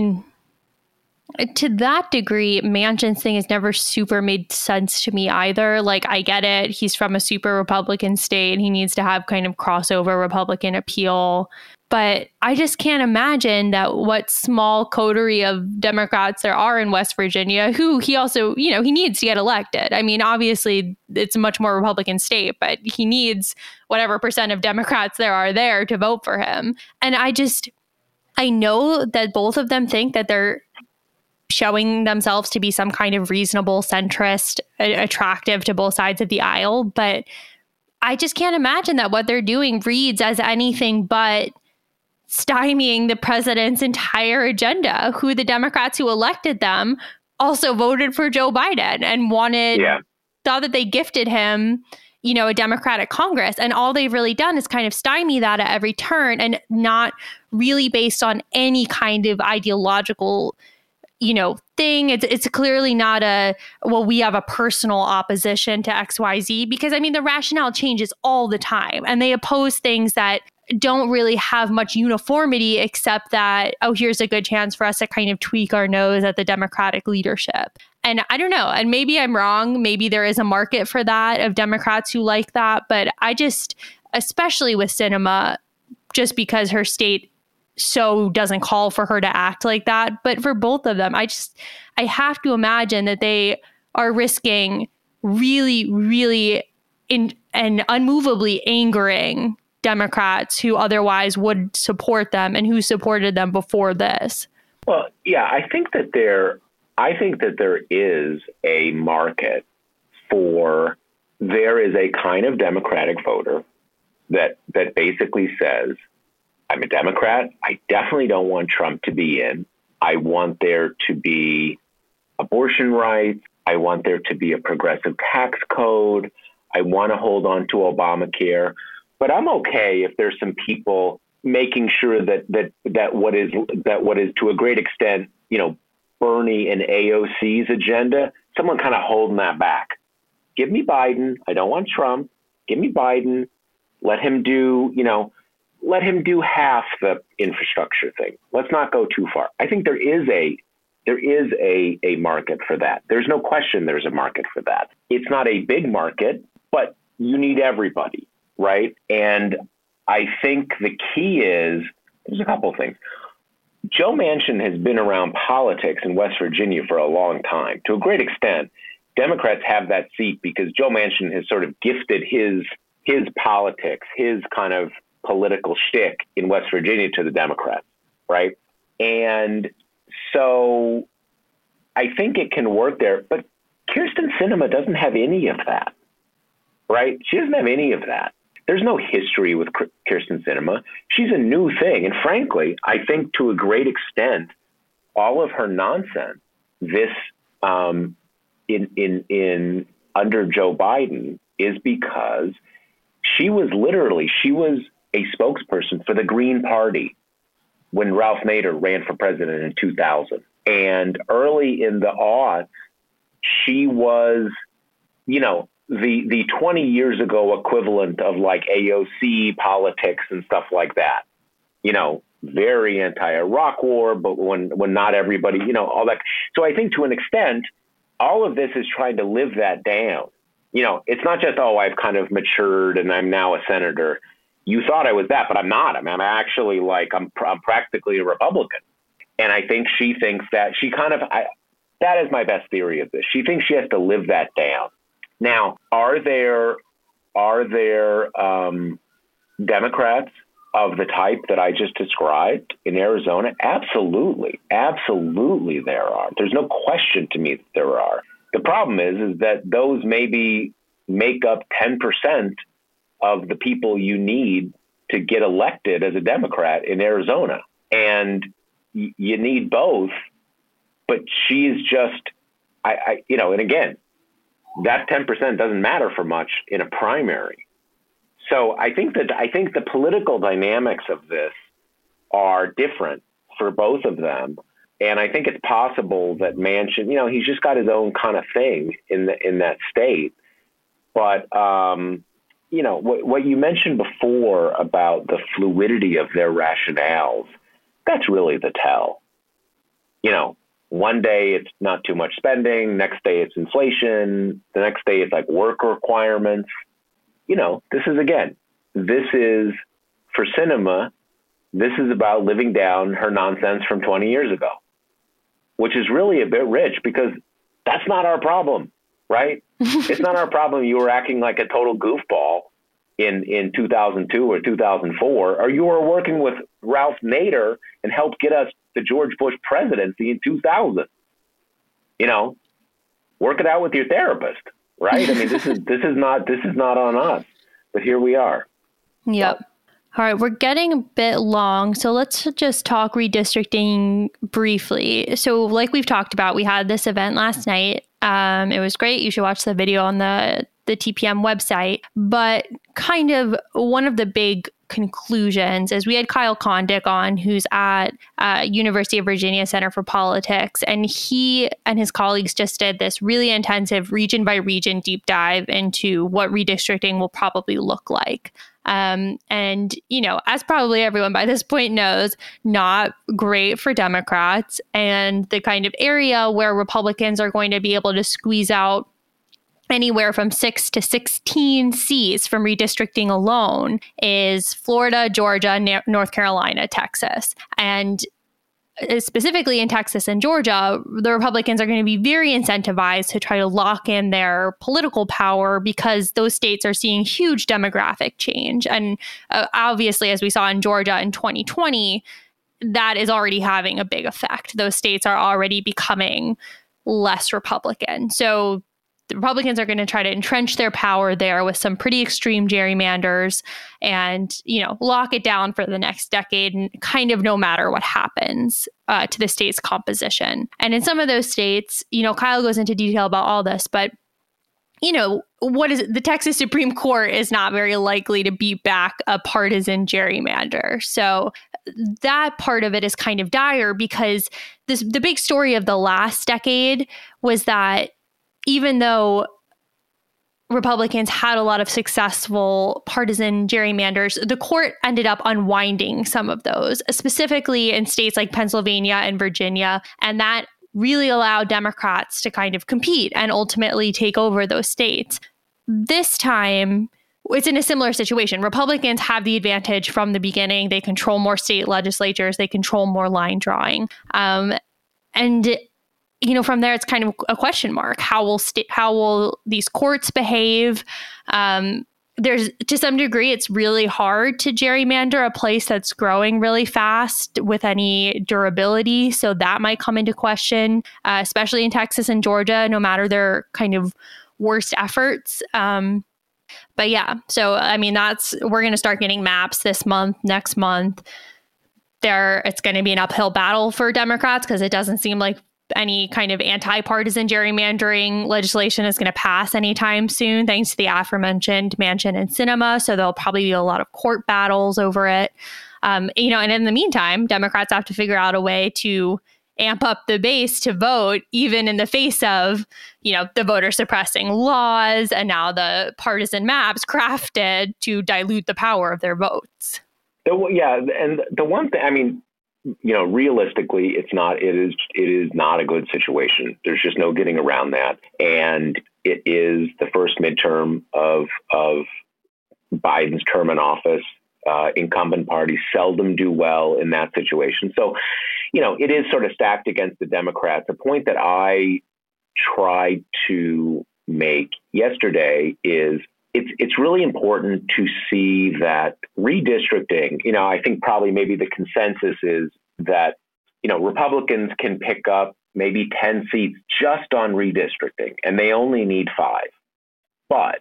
S5: To that degree, Manchin's thing has never super made sense to me either. I get it. He's from a super Republican state. He needs to have kind of crossover Republican appeal. But I just can't imagine that what small coterie of Democrats there are in West Virginia, who he also, he needs to get elected. Obviously, it's a much more Republican state, but he needs whatever percent of Democrats there are there to vote for him. And I know that both of them think that they're showing themselves to be some kind of reasonable centrist, attractive to both sides of the aisle. But I just can't imagine that what they're doing reads as anything but stymieing the president's entire agenda, who the Democrats who elected them also voted for Joe Biden and thought that they gifted him, a Democratic Congress. And all they've really done is kind of stymie that at every turn, and not really based on any kind of ideological thing. It's clearly not we have a personal opposition to XYZ, because the rationale changes all the time, and they oppose things that don't really have much uniformity, except that, here's a good chance for us to kind of tweak our nose at the Democratic leadership. And I don't know, and maybe I'm wrong. Maybe there is a market for that, of Democrats who like that. But I just, especially with Sinema, just because her state so doesn't call for her to act like that. But for both of them, I have to imagine that they are risking really, really and unmovably angering Democrats who otherwise would support them and who supported them before this.
S6: Well, yeah, I think that there is a market for, there is a kind of Democratic voter that basically says, I'm a Democrat. I definitely don't want Trump to be in. I want there to be abortion rights. I want there to be a progressive tax code. I want to hold on to Obamacare. But I'm okay if there's some people making sure that what is to a great extent, Bernie and AOC's agenda, someone kind of holding that back. Give me Biden. I don't want Trump. Give me Biden. Let him do half the infrastructure thing. Let's not go too far. I think there is a market for that. There's no question there's a market for that. It's not a big market, but you need everybody, right? And I think the key is, there's a couple of things. Joe Manchin has been around politics in West Virginia for a long time. To a great extent, Democrats have that seat because Joe Manchin has sort of gifted his politics, his kind of political shtick in West Virginia to the Democrats, right? And so I think it can work there. But Kyrsten Sinema doesn't have any of that, right? She doesn't have any of that. There's no history with Kyrsten Sinema. She's a new thing. And frankly, I think to a great extent, all of her nonsense, this in under Joe Biden, is because she was a spokesperson for the Green Party when Ralph Nader ran for president in 2000. And early in the aughts, she was, the 20 years ago equivalent of like AOC politics and stuff like that, very anti-Iraq war, but when not everybody, all that. So I think to an extent, all of this is trying to live that down. It's not just, I've kind of matured and I'm now a senator. You thought I was that, but I'm not. I'm actually I'm practically a Republican. And I think she thinks that that is my best theory of this. She thinks she has to live that down. Now, are there Democrats of the type that I just described in Arizona? Absolutely. Absolutely there are. There's no question to me that there are. The problem is that those maybe make up 10% of the people you need to get elected as a Democrat in Arizona. And you need both, but she's just, and again, that 10% doesn't matter for much in a primary. So I think the political dynamics of this are different for both of them. And I think it's possible that Manchin, he's just got his own kind of thing in that state. But, what you mentioned before about the fluidity of their rationales, that's really the tell. One day it's not too much spending. Next day it's inflation. The next day it's like work requirements. This is for Sinema. This is about living down her nonsense from 20 years ago, which is really a bit rich because that's not our problem, right? It's not our problem. You were acting like a total goofball in 2002 or 2004, or you were working with Ralph Nader and helped get us the George Bush presidency in 2000. Work it out with your therapist, right? I mean, this is not on us, but here we are.
S5: Yep. All right, we're getting a bit long, so let's just talk redistricting briefly. So like we've talked about, we had this event last night. It was great. You should watch the video on the TPM website. But kind of one of the big conclusions is we had Kyle Kondik on, who's at University of Virginia Center for Politics, and he and his colleagues just did this really intensive region by region deep dive into what redistricting will probably look like. And, as probably everyone by this point knows, not great for Democrats, and the kind of area where Republicans are going to be able to squeeze out anywhere from 6 to 16 seats from redistricting alone is Florida, Georgia, North Carolina, Texas. And specifically in Texas and Georgia, the Republicans are going to be very incentivized to try to lock in their political power because those states are seeing huge demographic change. And obviously, as we saw in Georgia in 2020, that is already having a big effect. Those states are already becoming less Republican. So the Republicans are going to try to entrench their power there with some pretty extreme gerrymanders and, lock it down for the next decade, and kind of no matter what happens to the state's composition. And in some of those states, Kyle goes into detail about all this, but what is it? The Texas Supreme Court is not very likely to beat back a partisan gerrymander. So that part of it is kind of dire because the big story of the last decade was that even though Republicans had a lot of successful partisan gerrymanders, the court ended up unwinding some of those, specifically in states like Pennsylvania and Virginia. And that really allowed Democrats to kind of compete and ultimately take over those states. This time, it's in a similar situation. Republicans have the advantage from the beginning. They control more state legislatures. They control more line drawing. From there, it's kind of a question mark. How will these courts behave? There's, to some degree, it's really hard to gerrymander a place that's growing really fast with any durability. So that might come into question, especially in Texas and Georgia, no matter their kind of worst efforts. But yeah, so I mean, we're going to start getting maps this month, next month. It's going to be an uphill battle for Democrats because it doesn't seem like any kind of anti-partisan gerrymandering legislation is going to pass anytime soon, thanks to the aforementioned Manchin and Sinema. So there'll probably be a lot of court battles over it. And in the meantime, Democrats have to figure out a way to amp up the base to vote, even in the face of, the voter suppressing laws and now the partisan maps crafted to dilute the power of their votes.
S6: Yeah. And the one thing, I mean, realistically, it is not a good situation. There's just no getting around that. And it is the first midterm of Biden's term in office. Incumbent parties seldom do well in that situation. So, it is sort of stacked against the Democrats. The point that I tried to make yesterday is it's really important to see that redistricting, I think probably maybe the consensus is that, Republicans can pick up maybe 10 seats just on redistricting, and they only need 5. But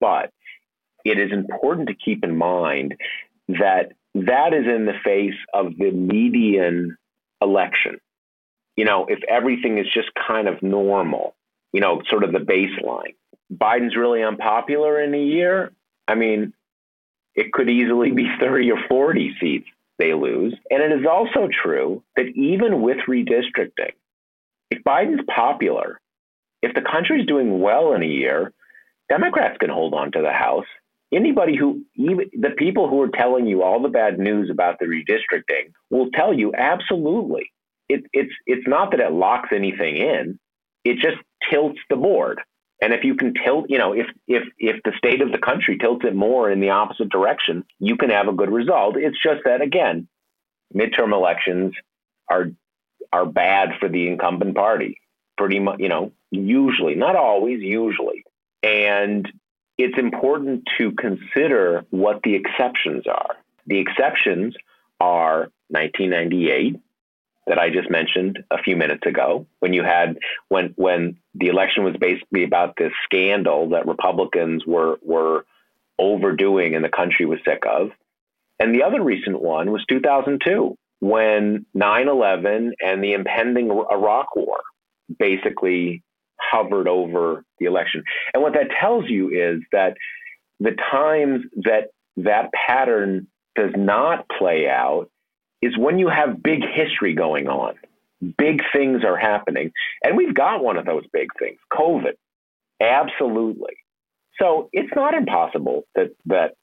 S6: it is important to keep in mind that is in the face of the median election. If everything is just kind of normal, sort of the baseline. Biden's really unpopular in a year. I mean, it could easily be 30 or 40 seats they lose. And it is also true that even with redistricting, if Biden's popular, if the country's doing well in a year, Democrats can hold on to the House. Even the people who are telling you all the bad news about the redistricting will tell you absolutely. It's not that it locks anything in. It just tilts the board. And if you can tilt, if the state of the country tilts it more in the opposite direction, you can have a good result. It's just that, again, midterm elections are bad for the incumbent party, pretty much, usually, not always, usually. And it's important to consider what the exceptions are. The exceptions are 1998 that I just mentioned a few minutes ago, when the election was basically about this scandal that Republicans were overdoing and the country was sick of. And the other recent one was 2002, when 9/11 and the impending Iraq war basically hovered over the election. And what that tells you is that the times that pattern does not play out is when you have big history going on. Big things are happening. And we've got one of those big things, COVID. Absolutely. So it's not impossible that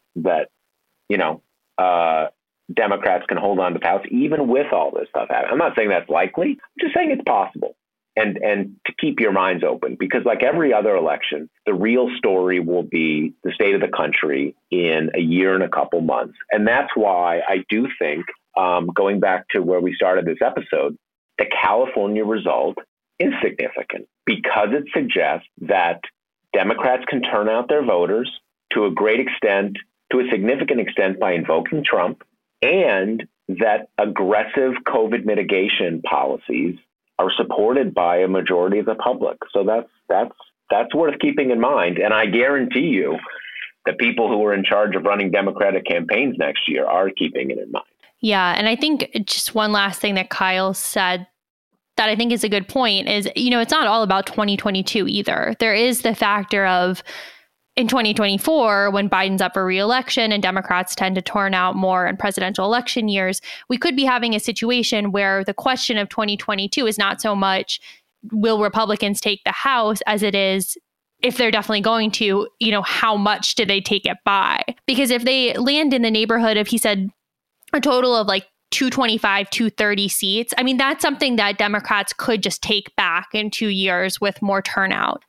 S6: Democrats can hold on to the House even with all this stuff happening. I'm not saying that's likely. I'm just saying it's possible. And to keep your minds open, because like every other election, the real story will be the state of the country in a year and a couple months. And that's why I do think, going back to where we started this episode, the California result is significant because it suggests that Democrats can turn out their voters to a significant extent by invoking Trump, and that aggressive COVID mitigation policies are supported by a majority of the public. So that's worth keeping in mind. And I guarantee you the people who are in charge of running Democratic campaigns next year are keeping it in mind.
S5: Yeah. And I think just one last thing that Kyle said that I think is a good point is, it's not all about 2022 either. There is the factor of, in 2024, when Biden's up for re-election and Democrats tend to turn out more in presidential election years, we could be having a situation where the question of 2022 is not so much, will Republicans take the House, as it is, if they're definitely going to, how much do they take it by? Because if they land in the neighborhood of, he said, a total of like 225, 230 seats, I mean, that's something that Democrats could just take back in 2 years with more turnout.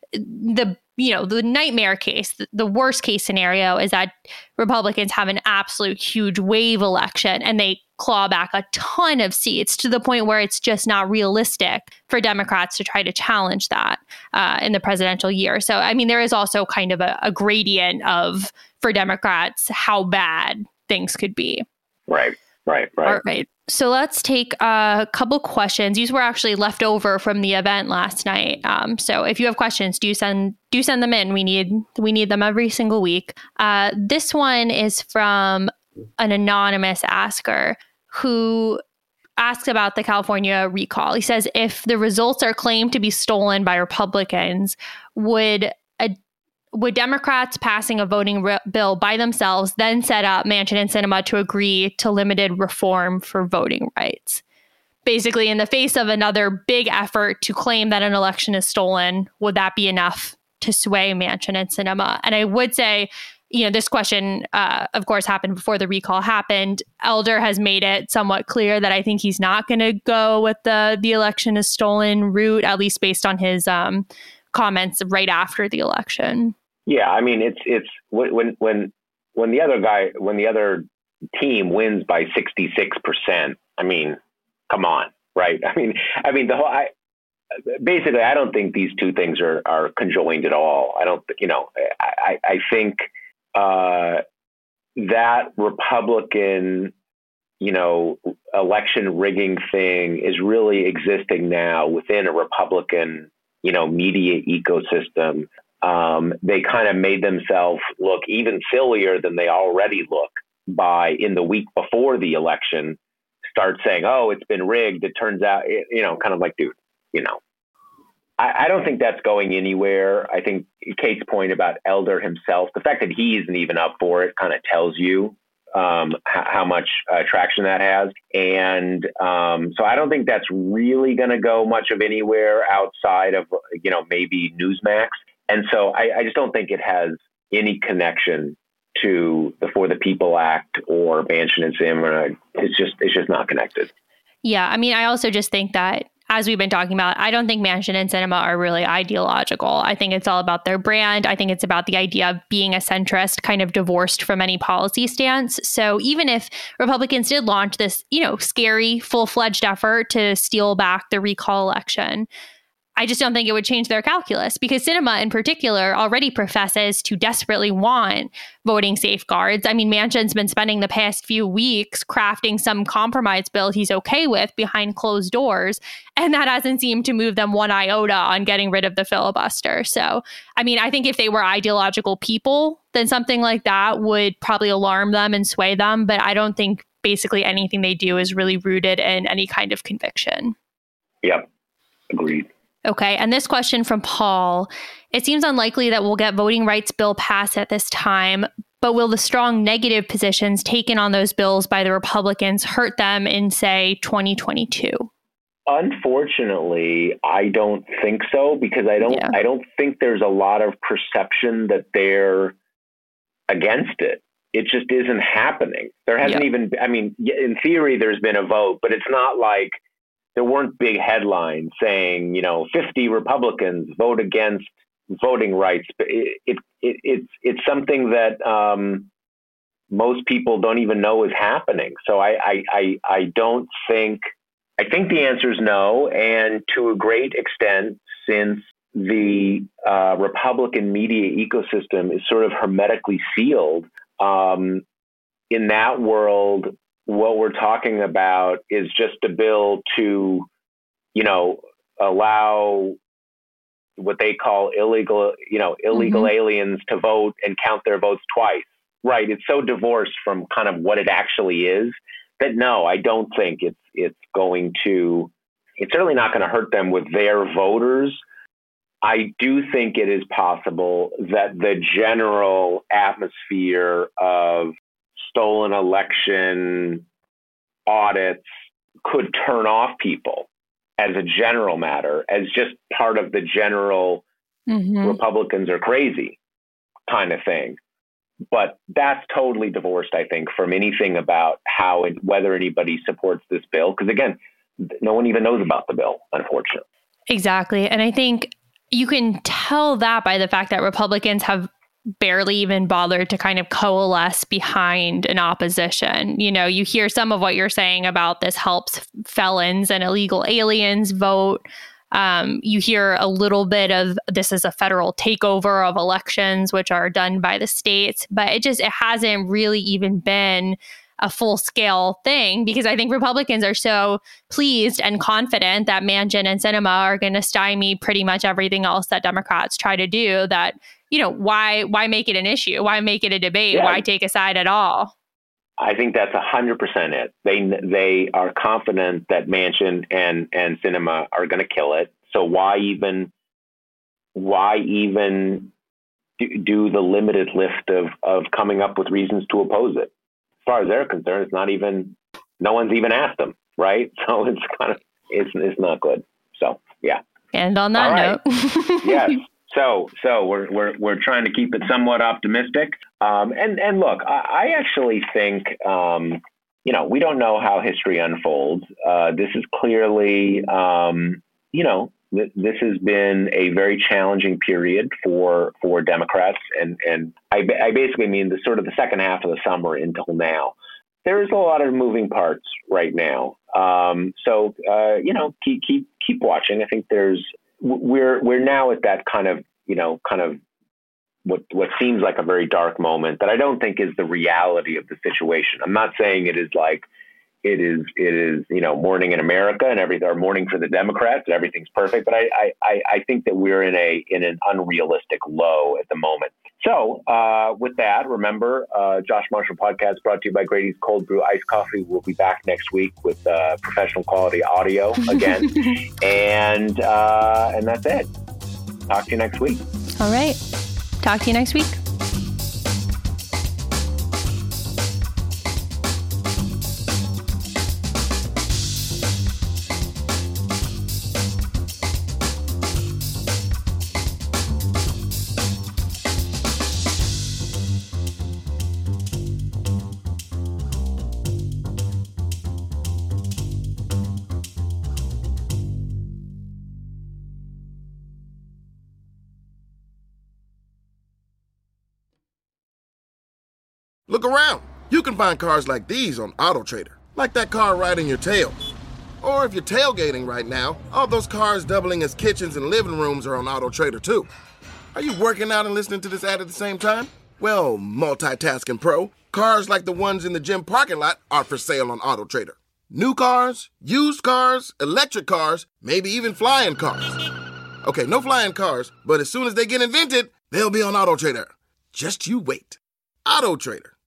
S5: The nightmare case, the worst case scenario is that Republicans have an absolute huge wave election and they claw back a ton of seats to the point where it's just not realistic for Democrats to try to challenge that in the presidential year. So, I mean, there is also kind of a gradient of, for Democrats, how bad things could be.
S6: Right.
S5: All right. So let's take a couple questions. These were actually left over from the event last night. So if you have questions, do send them in. We need them every single week. This one is from an anonymous asker who asks about the California recall. He says, if the results are claimed to be stolen by Republicans, would Democrats passing a voting bill by themselves then set up Manchin and Sinema to agree to limited reform for voting rights? Basically, in the face of another big effort to claim that an election is stolen, would that be enough to sway Manchin and Sinema? And I would say, this question, of course, happened before the recall happened. Elder has made it somewhat clear that I think he's not going to go with the election is stolen route, at least based on his comments right after the election.
S6: Yeah, I mean, it's when the other team wins by 66%. I mean, come on, right? I mean, basically, I don't think these two things are conjoined at all. I don't, I think that Republican, election rigging thing is really existing now within a Republican, media ecosystem. They kind of made themselves look even sillier than they already look by, in the week before the election, start saying, oh, it's been rigged. It turns out, kind of like, dude, I don't think that's going anywhere. I think Kate's point about Elder himself, the fact that he isn't even up for it kind of tells you how much traction that has. And so I don't think that's really going to go much of anywhere outside of, maybe Newsmax. And so I just don't think it has any connection to the For the People Act or Manchin and Sinema. It's just not connected.
S5: Yeah. I mean, I also just think that, as we've been talking about, I don't think Manchin and Sinema are really ideological. I think it's all about their brand. I think it's about the idea of being a centrist, kind of divorced from any policy stance. So even if Republicans did launch this, scary, full-fledged effort to steal back the recall election, I just don't think it would change their calculus, because Sinema in particular already professes to desperately want voting safeguards. I mean, Manchin's been spending the past few weeks crafting some compromise bill he's okay with behind closed doors, and that hasn't seemed to move them one iota on getting rid of the filibuster. So, I mean, I think if they were ideological people, then something like that would probably alarm them and sway them. But I don't think basically anything they do is really rooted in any kind of conviction.
S6: Yep. Agreed.
S5: Okay. And this question from Paul: it seems unlikely that we'll get voting rights bill passed at this time, but will the strong negative positions taken on those bills by the Republicans hurt them in, say, 2022?
S6: Unfortunately, I don't think so, because I don't think there's a lot of perception that they're against it. It just isn't happening. There hasn't even, I mean, in theory, there's been a vote, but it's not like there weren't big headlines saying, 50 Republicans vote against voting rights. But it's something that most people don't even know is happening. So I think the answer is no. And to a great extent, since the Republican media ecosystem is sort of hermetically sealed, in that world, what we're talking about is just a bill to, allow what they call illegal aliens to vote and count their votes twice. Right. It's so divorced from kind of what it actually is that no, I don't think it's certainly not going to hurt them with their voters. I do think it is possible that the general atmosphere of stolen election audits could turn off people as a general matter, as just part of the general Republicans are crazy kind of thing. But that's totally divorced, I think, from anything about whether anybody supports this bill. Because again, no one even knows about the bill, unfortunately.
S5: Exactly. And I think you can tell that by the fact that Republicans have barely even bothered to kind of coalesce behind an opposition. You hear some of what you're saying about this helps felons and illegal aliens vote. You hear a little bit of this is a federal takeover of elections, which are done by the states, but it hasn't really even been a full scale thing, because I think Republicans are so pleased and confident that Manchin and Sinema are going to stymie pretty much everything else that Democrats try to do that, why make it an issue? Why make it a debate? Yeah. Why take a side at all?
S6: I think that's 100% it. They are confident that Manchin and Sinema are going to kill it. So why even do the limited lift of coming up with reasons to oppose it? As far as they're concerned, it's not even, no one's even asked them, right? So it's kind of, it's not good. So, yeah.
S5: And on that note.
S6: Yes. So we're trying to keep it somewhat optimistic. And look, I actually think, we don't know how history unfolds. This is clearly, this has been a very challenging period for Democrats. And I basically mean the sort of the second half of the summer until now. There is a lot of moving parts right now. So keep watching. I think we're now at that kind of what seems like a very dark moment that I don't think is the reality of the situation. I'm not saying it is like it is morning in America and everything, or morning for the Democrats and everything's perfect. But I think that we're in an unrealistic low at the moment. So with that, remember, Josh Marshall Podcast brought to you by Grady's Cold Brew Iced Coffee. We'll be back next week with professional quality audio again. and that's it. Talk to you next week.
S5: All right. Talk to you next week.
S7: Look around. You can find cars like these on AutoTrader, like that car riding your tail. Or if you're tailgating right now, all those cars doubling as kitchens and living rooms are on AutoTrader too. Are you working out and listening to this ad at the same time? Well, multitasking pro, cars like the ones in the gym parking lot are for sale on AutoTrader. New cars, used cars, electric cars, maybe even flying cars. Okay, no flying cars, but as soon as they get invented, they'll be on AutoTrader. Just you wait. AutoTrader.